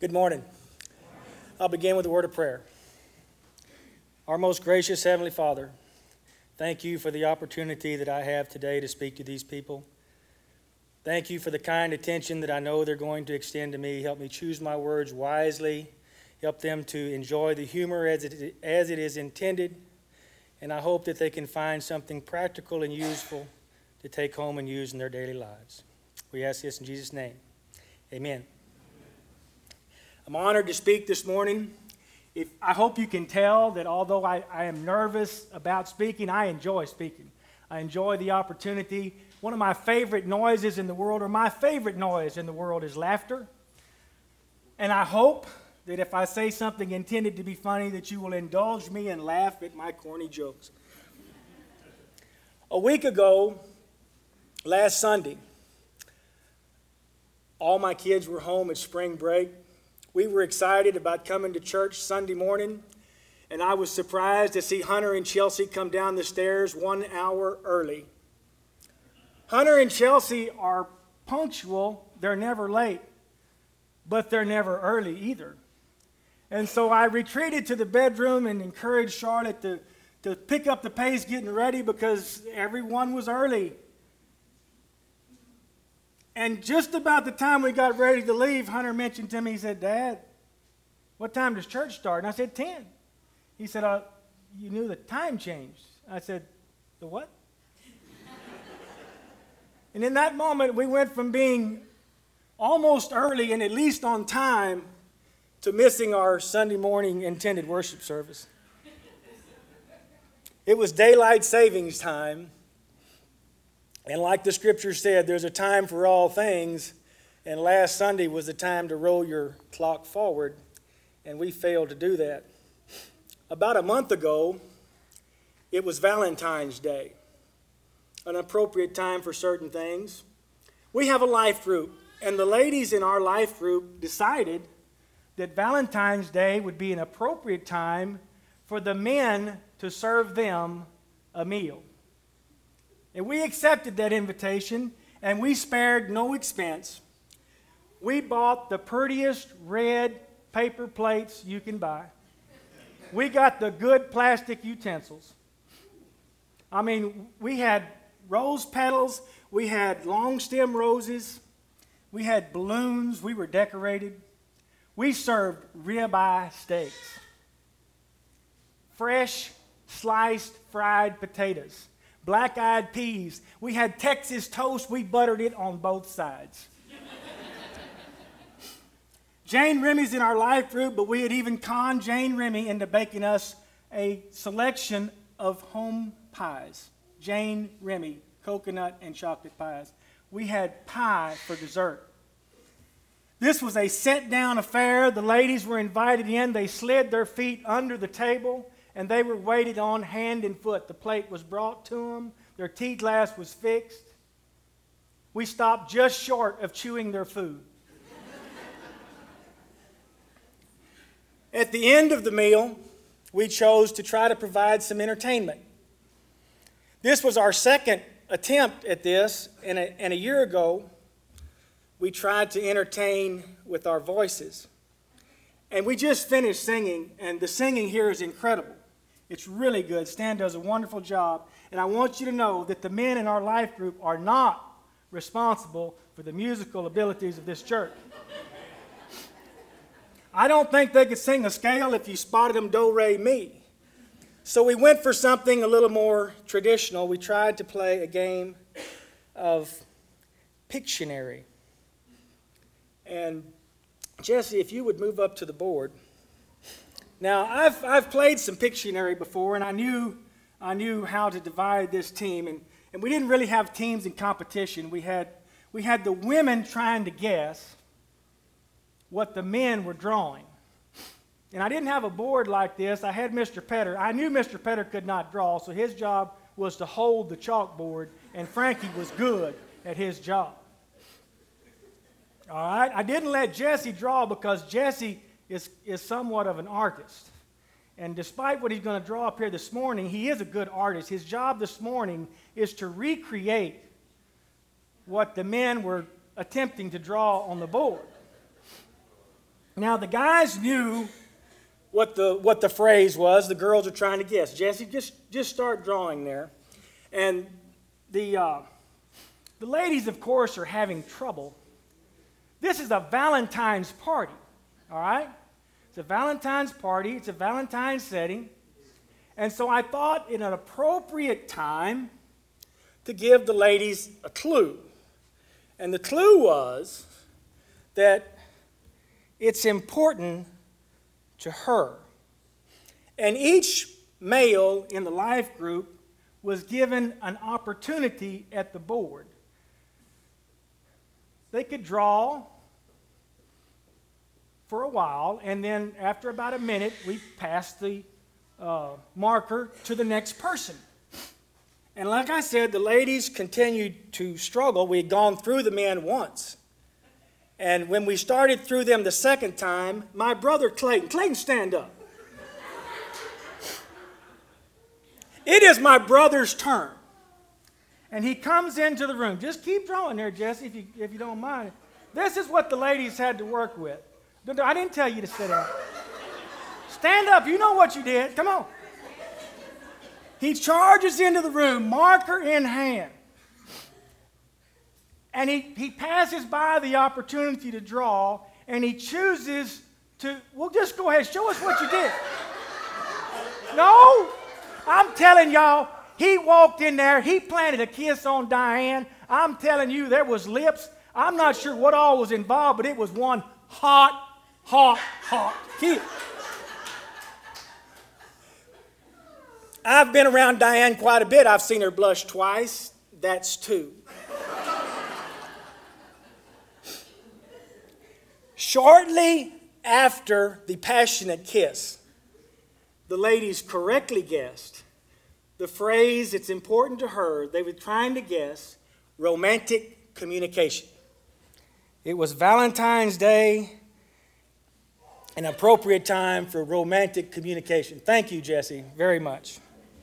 Good morning. I'll begin with a word of prayer. Our most gracious Heavenly Father, thank you for the opportunity that I have today to speak to these people. Thank you for the kind attention that I know they're going to extend to me. Help me choose my words wisely. Help them to enjoy the humor as it is intended. And I hope that they can find something practical and useful to take home and use in their daily lives. We ask this in Jesus' name. Amen. I'm honored to speak this morning. I hope you can tell that although I am nervous about speaking, I enjoy speaking. I enjoy the opportunity. One of my favorite noises in the world, or my favorite noise in the world, is laughter. And I hope that if I say something intended to be funny, that you will indulge me and laugh at my corny jokes. A week ago, last Sunday, all my kids were home at spring break. We were excited about coming to church Sunday morning, and I was surprised to see Hunter and Chelsea come down the stairs 1 hour early. Hunter and Chelsea are punctual. They're never late, but they're never early either. And so I retreated to the bedroom and encouraged Charlotte to pick up the pace getting ready because everyone was early. And just about the time we got ready to leave, Hunter mentioned to me, he said, "Dad, what time does church start?" And I said, 10. He said, "You knew the time changed." I said, "The what?" And in that moment, we went from being almost early and at least on time to missing our Sunday morning intended worship service. It was daylight savings time. And like the scripture said, there's a time for all things, and last Sunday was the time to roll your clock forward, and we failed to do that. About a month ago, it was Valentine's Day, an appropriate time for certain things. We have a life group, and the ladies in our life group decided that Valentine's Day would be an appropriate time for the men to serve them a meal. And we accepted that invitation, and we spared no expense. We bought the prettiest red paper plates you can buy. We got the good plastic utensils. I mean, we had rose petals, we had long stem roses, we had balloons, we were decorated. We served ribeye steaks, fresh sliced fried potatoes, black-eyed peas. We had Texas toast. We buttered it on both sides. Jane Remy's in our life group, but we had even conned Jane Remy into baking us a selection of home pies. Jane Remy, coconut and chocolate pies. We had pie for dessert. This was a sit-down affair. The ladies were invited in. They slid their feet under the table, and they were waited on hand and foot. The plate was brought to them. Their tea glass was fixed. We stopped just short of chewing their food. At the end of the meal, we chose to try to provide some entertainment. This was our second attempt at this, and a year ago, we tried to entertain with our voices. And we just finished singing, and the singing here is incredible. It's really good. Stan does a wonderful job. And I want you to know that the men in our life group are not responsible for the musical abilities of this church. I don't think they could sing a scale if you spotted them do, re, mi. So we went for something a little more traditional. We tried to play a game of Pictionary. And Jesse, if you would move up to the board. Now, I've played some Pictionary before, and I knew how to divide this team, and we didn't really have teams in competition. We had the women trying to guess what the men were drawing. And I didn't have a board like this. I had Mr. Petter. I knew Mr. Petter could not draw, so his job was to hold the chalkboard, and Frankie was good at his job. All right? I didn't let Jesse draw because Jesse is somewhat of an artist. And despite what he's going to draw up here this morning, he is a good artist. His job this morning is to recreate what the men were attempting to draw on the board. Now, the guys knew what the phrase was. The girls are trying to guess. Jesse, just start drawing there. And the ladies, of course, are having trouble. This is a Valentine's party, all right? It's a Valentine's party. It's a Valentine's setting. And so I thought it an appropriate time to give the ladies a clue. And the clue was that it's important to her. And each male in the life group was given an opportunity at the board. They could draw for a while, and then after about a minute, we passed the marker to the next person. And like I said, the ladies continued to struggle. We had gone through the men once. And when we started through them the second time, my brother Clayton, stand up. It is my brother's turn. And he comes into the room. Just keep drawing there, Jesse, if you don't mind. This is what the ladies had to work with. I didn't tell you to sit down. Stand up. You know what you did. Come on. He charges into the room, marker in hand. And he passes by the opportunity to draw, and he chooses to, well, just go ahead. Show us what you did. No, I'm telling y'all, he walked in there. He planted a kiss on Diane. I'm telling you, there was lips. I'm not sure what all was involved, but it was one hot kiss. I've been around Diane quite a bit. I've seen her blush twice. That's two. Shortly after the passionate kiss, the ladies correctly guessed the phrase, it's important to her, they were trying to guess, romantic communication. It was Valentine's Day, an appropriate time for romantic communication. Thank you, Jesse, very much.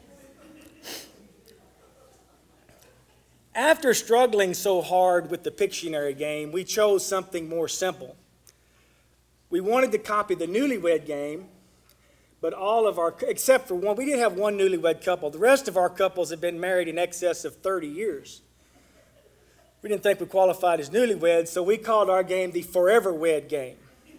After struggling so hard with the Pictionary game, we chose something more simple. We wanted to copy the Newlywed Game, but all of our, except for one, we did have one newlywed couple. The rest of our couples have been married in excess of 30 years. We didn't think we qualified as newlyweds, so we called our game the Forever Wed Game.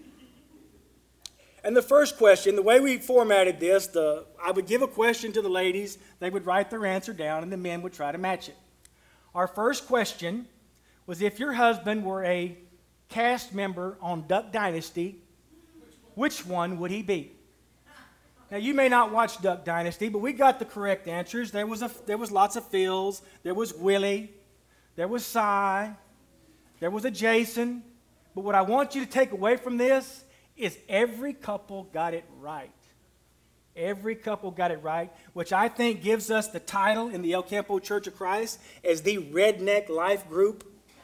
And the first question, the way we formatted this, I would give a question to the ladies, they would write their answer down, and the men would try to match it. Our first question was, if your husband were a cast member on Duck Dynasty, which one would he be? Now, you may not watch Duck Dynasty, but we got the correct answers. There was lots of Phils. There was Willie. There was Cy. There was a Jason. But what I want you to take away from this is every couple got it right. Every couple got it right, which I think gives us the title in the El Campo Church of Christ as the Redneck Life Group.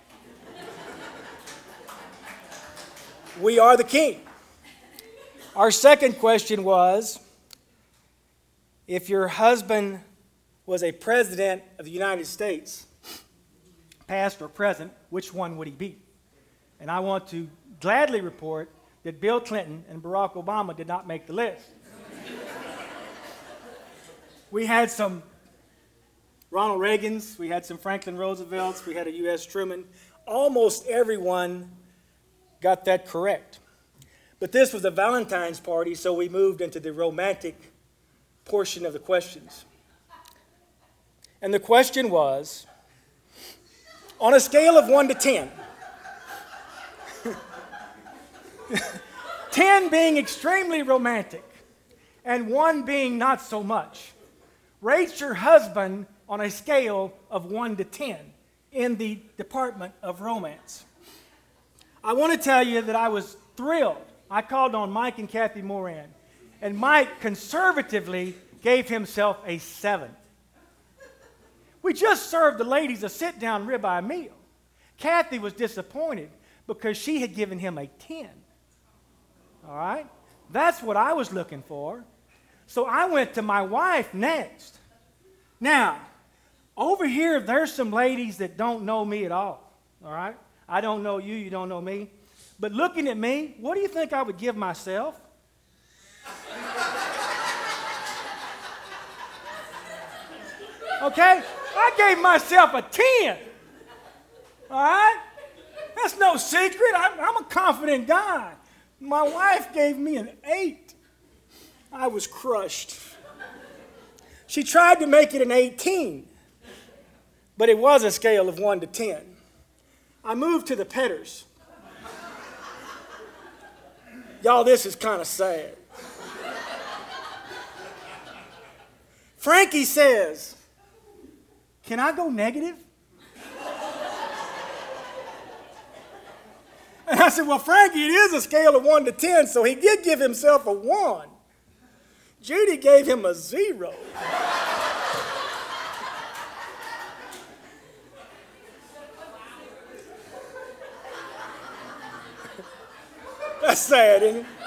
We are the king. Our second question was, if your husband was a president of the United States, past or present, which one would he be? And I want to gladly report that Bill Clinton and Barack Obama did not make the list. We had some Ronald Reagans, we had some Franklin Roosevelts, we had a U.S. Truman. Almost everyone got that correct. But this was a Valentine's party, so we moved into the romantic portion of the questions. And the question was, on a scale of 1 to 10, 10 being extremely romantic and 1 being not so much, rate your husband on a scale of 1 to 10 in the department of romance. I want to tell you that I was thrilled. I called on Mike and Kathy Moran, and Mike conservatively gave himself a 7. We just served the ladies a sit-down ribeye meal. Kathy was disappointed because she had given him a 10. All right? That's what I was looking for. So I went to my wife next. Now, over here, there's some ladies that don't know me at all. All right? I don't know you, you don't know me. But looking at me, what do you think I would give myself? Okay? I gave myself a 10. All right? That's no secret. I'm a confident guy. My wife gave me an 8. I was crushed. She tried to make it an 18, but it was a scale of 1 to 10. I moved to the Petters. Y'all, this is kind of sad. Frankie says, "Can I go negative?" And I said, "Well, Frankie, it is a scale of 1 to 10, so he did give himself a 1. Judy gave him a 0. That's sad, isn't it?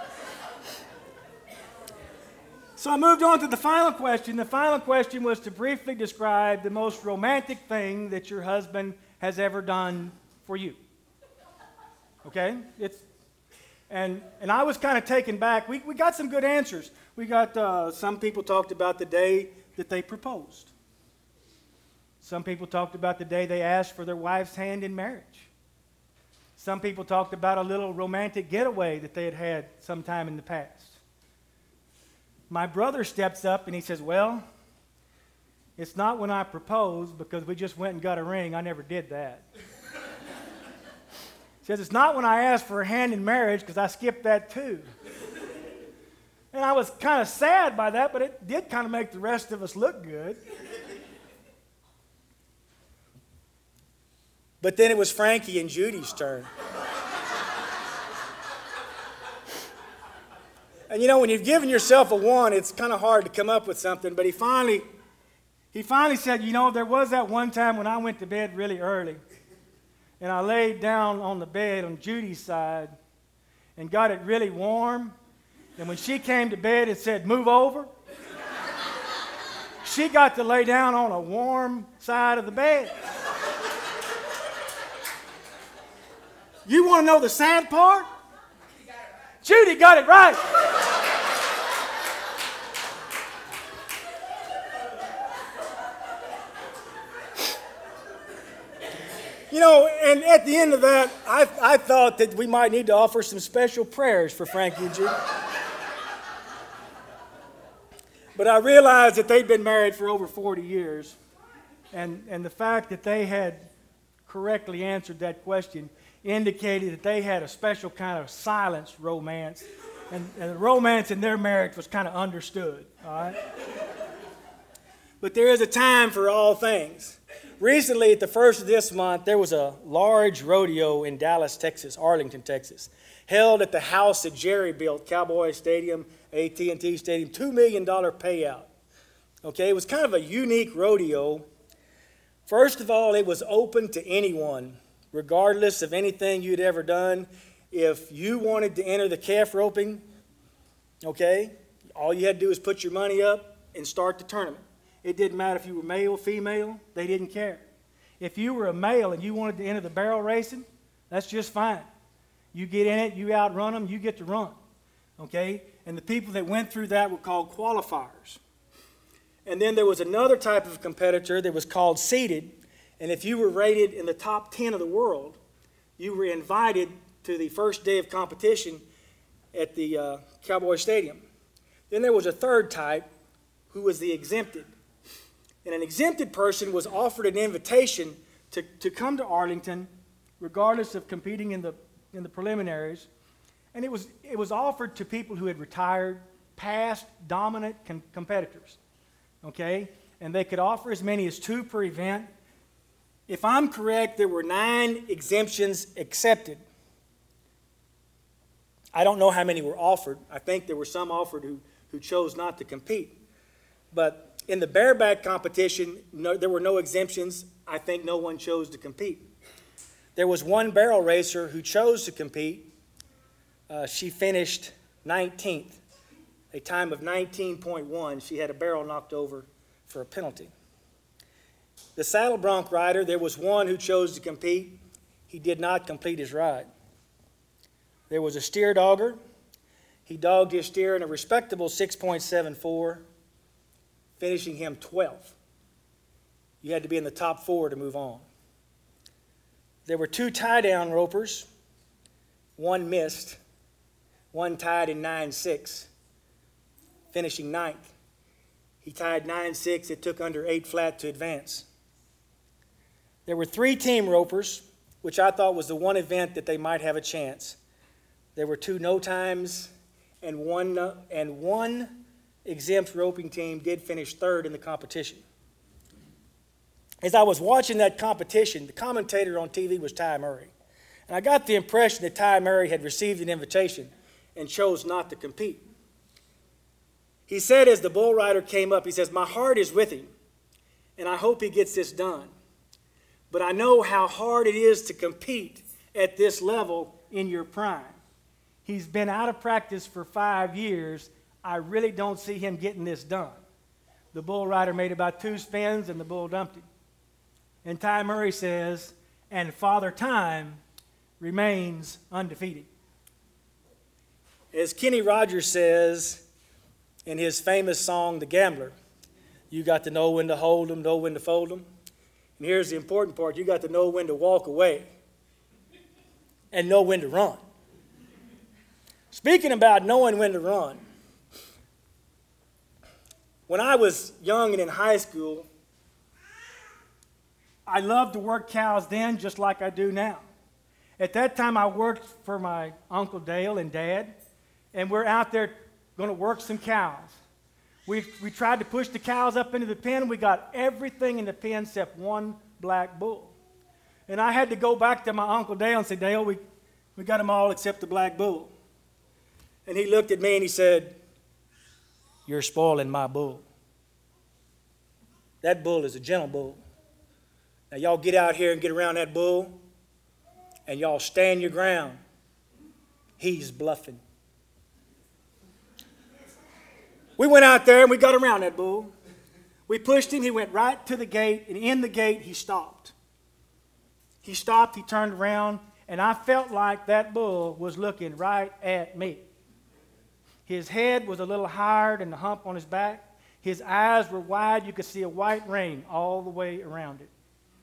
So I moved on to the final question. The final question was to briefly describe the most romantic thing that your husband has ever done for you. Okay? And I was kind of taken back. We got some good answers. We got, some people talked about the day that they proposed. Some people talked about the day they asked for their wife's hand in marriage. Some people talked about a little romantic getaway that they had had sometime in the past. My brother steps up and he says, "Well, it's not when I proposed because we just went and got a ring. I never did that." He says, "It's not when I asked for a hand in marriage because I skipped that too." And I was kind of sad by that, but it did kind of make the rest of us look good. But then it was Frankie and Judy's turn. And you know, when you've given yourself a 1, it's kind of hard to come up with something. But he finally said, "You know, there was that one time when I went to bed really early. And I laid down on the bed on Judy's side and got it really warm. And when she came to bed and said, 'Move over,' she got to lay down on a warm side of the bed." You want to know the sad part? Judy got it right. You know, and at the end of that, I thought that we might need to offer some special prayers for Frankie and Judy. But I realized that they'd been married for over 40 years. And the fact that they had correctly answered that question indicated that they had a special kind of silence romance. And the romance in their marriage was kind of understood, all right? But there is a time for all things. Recently, at the first of this month, there was a large rodeo in Dallas, Texas, Arlington, Texas, held at the house that Jerry built, Cowboy Stadium, AT&T Stadium, $2 million payout. Okay, it was kind of a unique rodeo. First of all, it was open to anyone, regardless of anything you'd ever done. If you wanted to enter the calf roping, okay, all you had to do was put your money up and start the tournament. It didn't matter if you were male, female, they didn't care. If you were a male and you wanted to enter the barrel racing, that's just fine. You get in it, you outrun them, you get to run, okay? And the people that went through that were called qualifiers. And then there was another type of competitor that was called seeded, and if you were rated in the top 10 of the world, you were invited to the first day of competition at the Cowboy Stadium. Then there was a third type who was the exempted. And an exempted person was offered an invitation to come to Arlington, regardless of competing in the preliminaries. And it was offered to people who had retired, past dominant competitors. Okay? And they could offer as many as 2 per event. If I'm correct, there were 9 exemptions accepted. I don't know how many were offered. I think there were some offered who chose not to compete. But in the bareback competition, there were no exemptions. I think no one chose to compete. There was one barrel racer who chose to compete. She finished 19th, a time of 19.1. She had a barrel knocked over for a penalty. The saddle bronc rider, there was one who chose to compete. He did not complete his ride. There was a steer dogger. He dogged his steer in a respectable 6.74, finishing him 12th. You had to be in the top 4 to move on. There were 2 tie-down ropers. One missed. One tied in 9-6, finishing 9th. He tied 9-6. It took under 8 flat to advance. There were 3 team ropers, which I thought was the one event that they might have a chance. There were 2 no times, and one exempt roping team did finish 3rd in the competition. As I was watching that competition, the commentator on TV was Ty Murray. And I got the impression that Ty Murray had received an invitation and chose not to compete. He said as the bull rider came up, he says, "My heart is with him, and I hope he gets this done. But I know how hard it is to compete at this level in your prime. He's been out of practice for 5 years. I really don't see him getting this done." The bull rider made about 2 spins, and the bull dumped him. And Ty Murray says, "And Father Time remains undefeated." As Kenny Rogers says in his famous song, "The Gambler," you got to know when to hold 'em, know when to fold 'em. And here's the important part. You got to know when to walk away and know when to run. Speaking about knowing when to run, when I was young and in high school, I loved to work cows then just like I do now. At that time, I worked for my Uncle Dale and Dad, and we're out there going to work some cows. We tried to push the cows up into the pen. We got everything in the pen except one black bull. And I had to go back to my Uncle Dale and say, "Dale, we got them all except the black bull." And he looked at me and he said, "You're spoiling my bull. That bull is a gentle bull. Now y'all get out here and get around that bull, and y'all stand your ground. He's bluffing." We went out there and we got around that bull. We pushed him. He went right to the gate, and in the gate he stopped. He stopped, he turned around, and I felt like that bull was looking right at me. His head was a little higher than the hump on his back. His eyes were wide. You could see a white ring all the way around it.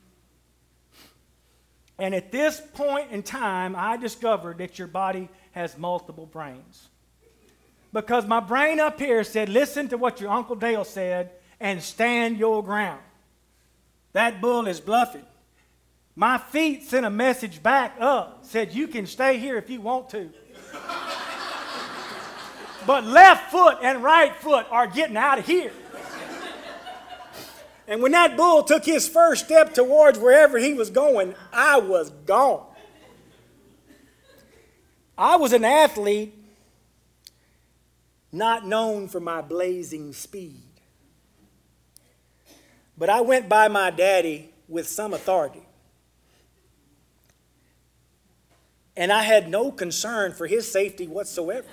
And at this point in time, I discovered that your body has multiple brains. Because my brain up here said, "Listen to what your Uncle Dale said and stand your ground. That bull is bluffing." My feet sent a message back up, said, "You can stay here if you want to." But left foot and right foot are getting out of here. And when that bull took his first step towards wherever he was going, I was gone. I was an athlete not known for my blazing speed. But I went by my daddy with some authority. And I had no concern for his safety whatsoever.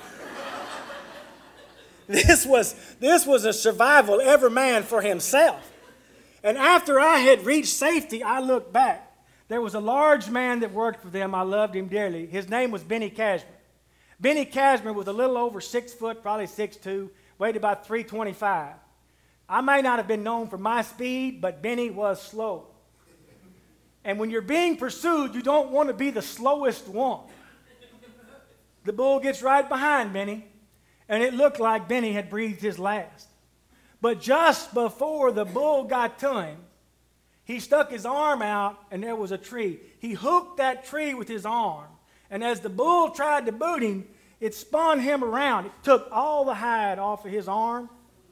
This was a survival, every man for himself. And after I had reached safety, I looked back. There was a large man that worked for them. I loved him dearly. His name was Benny Cashman. Benny Cashman was a little over 6 foot, probably 6'2", weighed about 325. I may not have been known for my speed, but Benny was slow. And when you're being pursued, you don't want to be the slowest one. The bull gets right behind Benny, and it looked like Benny had breathed his last. But just before the bull got to him, he stuck his arm out, and there was a tree. He hooked that tree with his arm, and as the bull tried to boot him, it spun him around. It took all the hide off of his arm.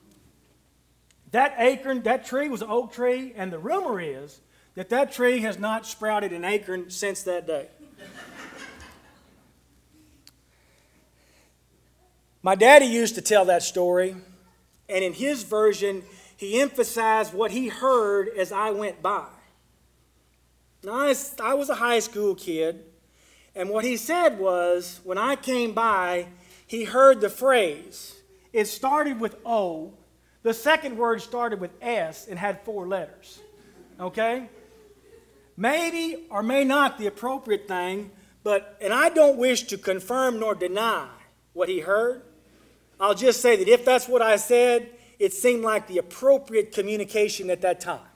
That tree was an oak tree, and the rumor is that tree has not sprouted an acorn since that day. My daddy used to tell that story, and in his version, he emphasized what he heard as I went by. Now, I was a high school kid, and what he said was, when I came by, he heard the phrase. It started with O. The second word started with S and had 4 letters. Okay? Maybe or may not the appropriate thing, And I don't wish to confirm nor deny what he heard. I'll just say that if that's what I said, it seemed like the appropriate communication at that time.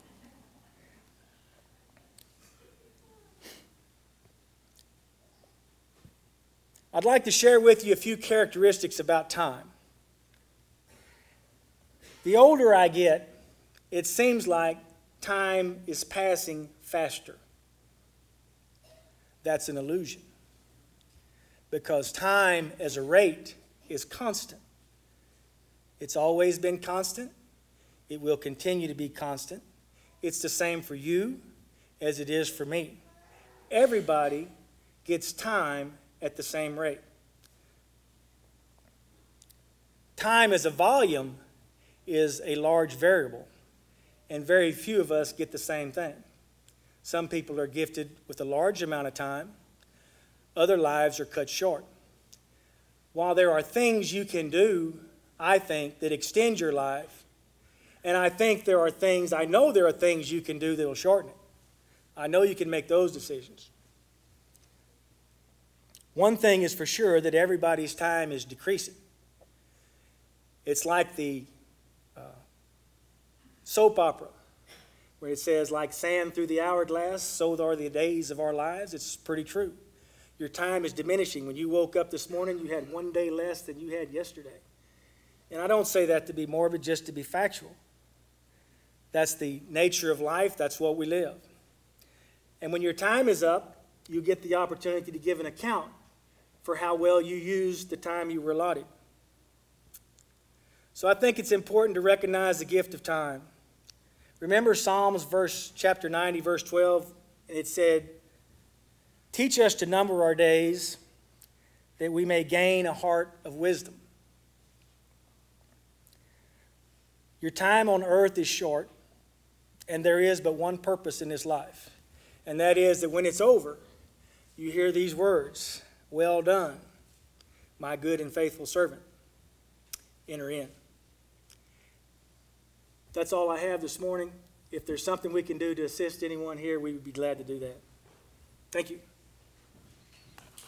I'd like to share with you a few characteristics about time. The older I get, it seems like time is passing faster. That's an illusion, because time as a rate is constant. It's always been constant. It will continue to be constant. It's the same for you as it is for me. Everybody gets time at the same rate. Time as a volume is a large variable, and very few of us get the same thing. Some people are gifted with a large amount of time. Other lives are cut short. While there are things you can do, I think, that extend your life, and I know there are things you can do that will shorten it. I know you can make those decisions. One thing is for sure, that everybody's time is decreasing. It's like the soap opera, where it says, like sand through the hourglass, so are the days of our lives. It's pretty true. Your time is diminishing. When you woke up this morning, you had 1 day less than you had yesterday. And I don't say that to be morbid, just to be factual. That's the nature of life. That's what we live. And when your time is up, you get the opportunity to give an account for how well you used the time you were allotted. So I think it's important to recognize the gift of time. Remember Psalms chapter 90, verse 12, and it said, "Teach us to number our days, that we may gain a heart of wisdom." Your time on earth is short, and there is but one purpose in this life, and that is that when it's over, you hear these words, "Well done, my good and faithful servant. Enter in." That's all I have this morning. If there's something we can do to assist anyone here, we would be glad to do that. Thank you.